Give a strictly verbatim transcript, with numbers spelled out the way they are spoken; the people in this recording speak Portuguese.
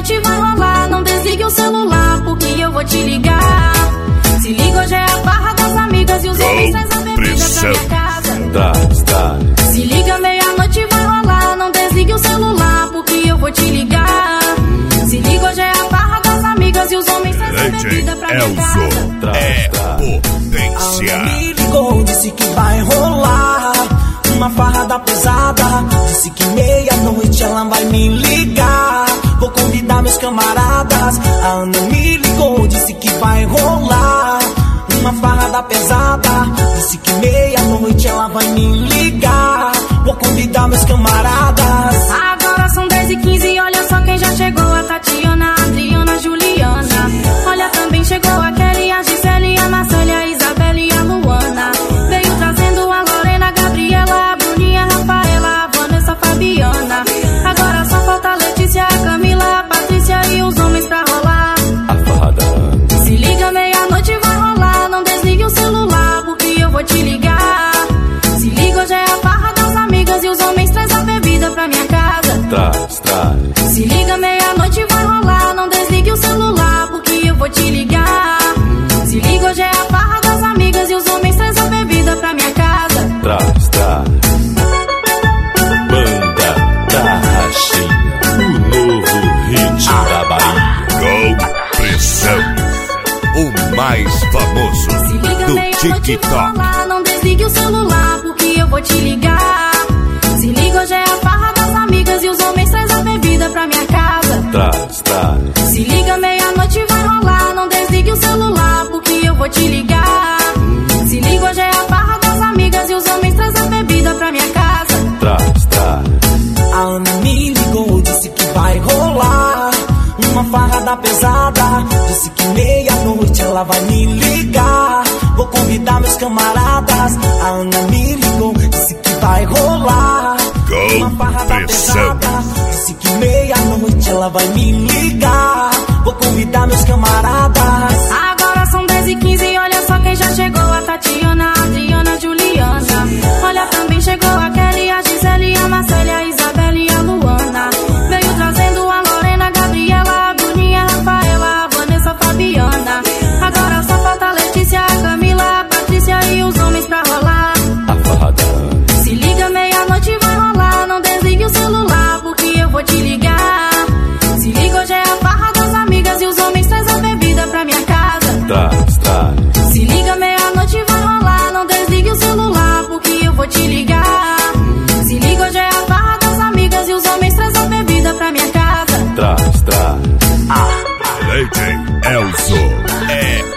meia-noite vai rolar. Não desligue o celular, porque eu vou te ligar. Se liga, hoje é a farra das amigas e os homens traz a bebida pra minha casa. Traz, traz. Se liga, meia-noite vai rolar. Não desligue o celular, porque eu vou te ligar. Se liga, hoje é a farra das amigas e os homens traz a bebida pra minha casa. Traz, É traz. potência. Me ligou, disse que vai rolar uma farrada pesada. Disse que meia-noite ela vai me ligar. Vou convidar meus camaradas. A Ana me ligou, disse que vai rolar uma farrada pesada. Disse que meia-noite ela vai me ligar. Vou convidar meus camaradas. Agora são dez e quinze, olha só quem já chegou. A Tatiana, a Adriana, a Juliana. Olha, também chegou a Kelly, a Gisele, a Marcélia, a Isabelle e a Luana. Veio trazendo a Lorena, a Gabriela, a Bruninha, a Rafaela, a Vanessa, a Fabiana. Agora só falta a Letícia, a Camila, a Patrícia e os homens pra rolar. A farrada. Se liga, meia-noite vai rolar. Não desligue o celular, porque eu vou te ligar. Se liga, hoje é a farra das amigas e os homens traz a bebida pra minha casa. Traz, traz. Se liga, meia-noite vai rolar. Não desligue o celular, porque eu vou te ligar. Se liga, hoje é a farra das amigas e os homens traz a bebida pra minha casa. Traz, traz. Banda da Rachinha, o novo hit da Bahia. Com pressão. O mais famoso Se liga, do meia-noite vai TikTok. rolar. Não desligue o celular, porque eu vou te ligar. Se liga, hoje é a farra das amigas e os homens traz a bebida pra minha casa. Traz, traz. Se liga, meia-noite vai rolar. Não desligue o celular, porque eu vou te ligar. Se liga, hoje é a farra das amigas e os homens traz a bebida pra minha casa. Traz, traz. A Ana me ligou, disse que vai rolar uma farrada pesada. Disse que meia-noite ela vai me ligar. Vou convidar meus camaradas. A Ana me ligou, disse que vai rolar Com uma farrada pressão. pesada. Disse que meia-noite ela vai me ligar. Vou convidar meus camaradas. Agora são dez e quinze, olha só quem já chegou. A Tatiana, a Adriana, a Juliana. Olha, também chegou a Kelly, a Gisele, a Marcélia, a Isabelle e a Luana. Veio trazendo a Lorena, a Gabriela, a Bruninha, a Rafaela, a Vanessa, a Fabiana. Agora só falta a Letícia, a Camila, a Patrícia e os homens pra rolar. A farrada. Se liga, meia-noite vai rolar. Não desligue o celular, porque eu vou te ligar. Se liga, hoje é a farra das amigas e os homens traz a bebida pra minha casa. Traz, traz. Se liga, meia-noite vai rolar. Não desligue o celular, porque eu vou te ligar. Se liga, hoje é a farra das amigas e os homens traz a bebida pra minha casa. Traz, traz. D J Elzo é